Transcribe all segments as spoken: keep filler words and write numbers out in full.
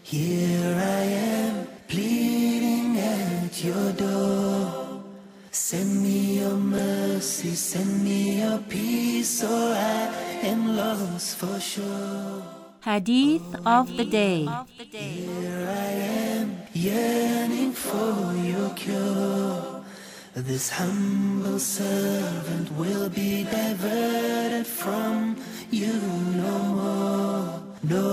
Here I am, pleading at your door. Send me your mercy, send me your peace, or I am lost for sure. Hadith of the Day. Here I am, yearning for your cure. This humble servant will be diverted from you no more, no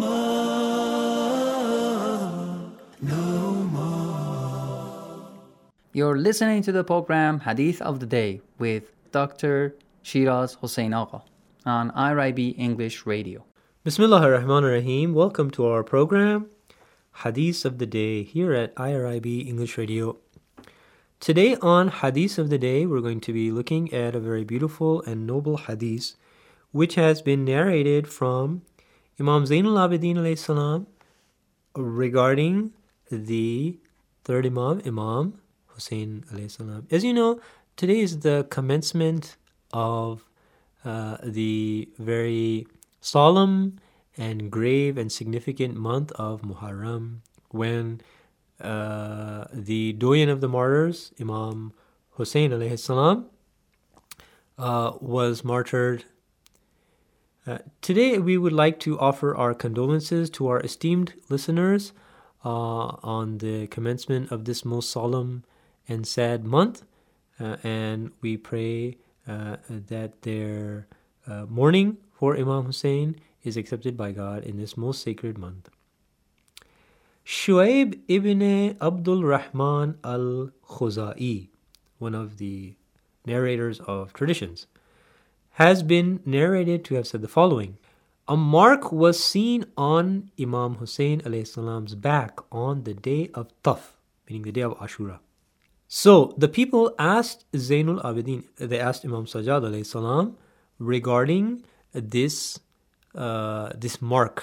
more, no more. You're listening to the program Hadith of the Day with Doctor Shiraz Hossein Agha on I R I B English Radio. Bismillah ar-Rahman ar-Rahim. Welcome to our program Hadith of the Day here at I R I B English Radio. Today on Hadith of the Day, we're going to be looking at a very beautiful and noble hadith which has been narrated from Imam Zainul Abidin alayhi salam regarding the third Imam, Imam Hussein alayhi salam. As you know, today is the commencement of uh, the very solemn and grave and significant month of Muharram, when uh, the doyen of the martyrs, Imam Hussein alayhi salam, uh, was martyred. Uh, today we would like to offer our condolences to our esteemed listeners uh, on the commencement of this most solemn and sad month, uh, and we pray uh, that their uh, mourning for Imam Hussein is accepted by God in this most sacred month. Shuaib ibn Abdul Rahman al-Khuzai, one of the narrators of traditions, has been narrated to have said the following: a mark was seen on Imam Hussein alayhi salam's back on the day of Taf, meaning the day of Ashura. So the people asked Zainul Abidin, they asked Imam Sajjad alayhi salam regarding this uh, this mark.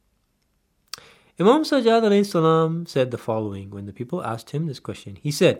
Imam Sajjad alayhi salam said the following when the people asked him this question. He said,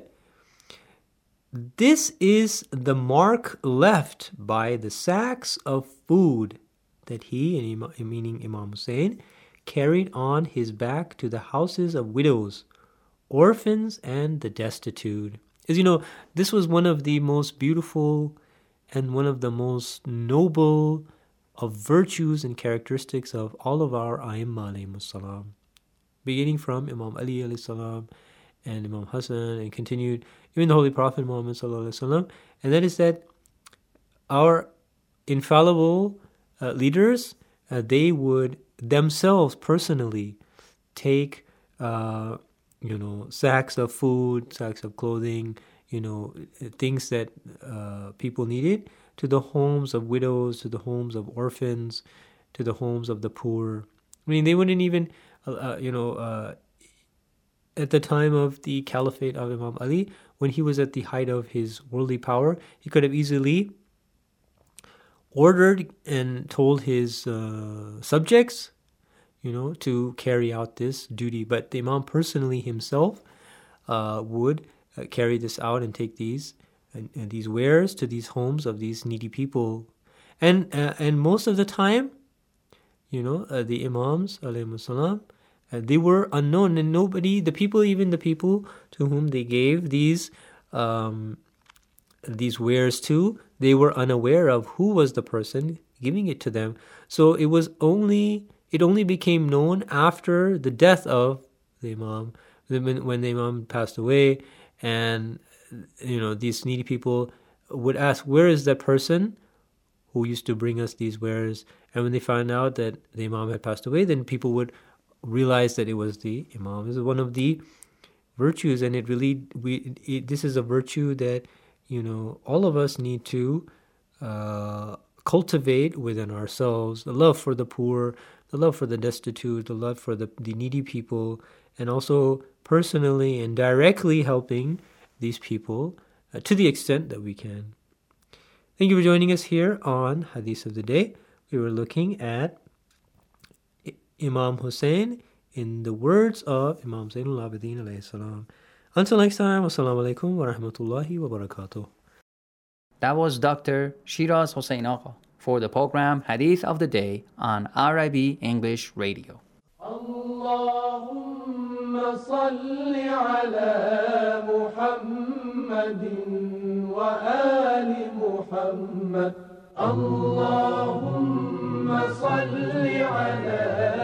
"This is the mark left by the sacks of food that he," meaning Imam Hussein, "carried on his back to the houses of widows, orphans, and the destitute." As you know, this was one of the most beautiful and one of the most noble of virtues and characteristics of all of our A'immah alayhimus salam, beginning from Imam Ali alayhi salam and Imam Hassan, and continued even the Holy Prophet Muhammad sallallahu alaihi wasallam, and that is that our infallible uh, leaders, uh, they would themselves personally take uh, you know sacks of food, sacks of clothing, you know things that uh, people needed, to the homes of widows, to the homes of orphans, to the homes of the poor. I mean, they wouldn't even uh, you know uh, at the time of the caliphate of Imam Ali, when he was at the height of his worldly power, he could have easily ordered and told his uh, subjects, you know, to carry out this duty. But the Imam personally himself uh, would uh, carry this out and take these and, and these wares to these homes of these needy people. And uh, and most of the time, you know, uh, the Imams alayhimus salam, Uh, they were unknown, and nobody, the people, even the people to whom they gave these um, these wares to, they were unaware of who was the person giving it to them. So it was only, it only became known after the death of the Imam, when the Imam passed away, and you know these needy people would ask, "Where is that person who used to bring us these wares?" And when they found out that the Imam had passed away, then people would realize that it was the Imam. This is one of the virtues, and it really we it, this is a virtue that you know all of us need to uh, cultivate within ourselves: the love for the poor, the love for the destitute, the love for the, the needy people, and also personally and directly helping these people uh, to the extent that we can. Thank you for joining us here on Hadith of the Day. We were looking at Imam Hussein in the words of Imam Zainul Abidin alayhi salam. Until next time, wassalamu alaikum wa rahmatullahi wa barakatuh. That was Doctor Shiraz Hossein Agha for the program Hadith of the Day on I R I B English Radio. Allah صل على محمد وآل محمد اللهم صل على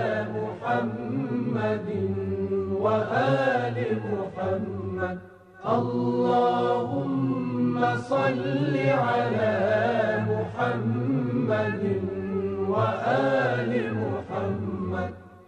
محمد وآل محمد اللهم صل على محمد وآل محمد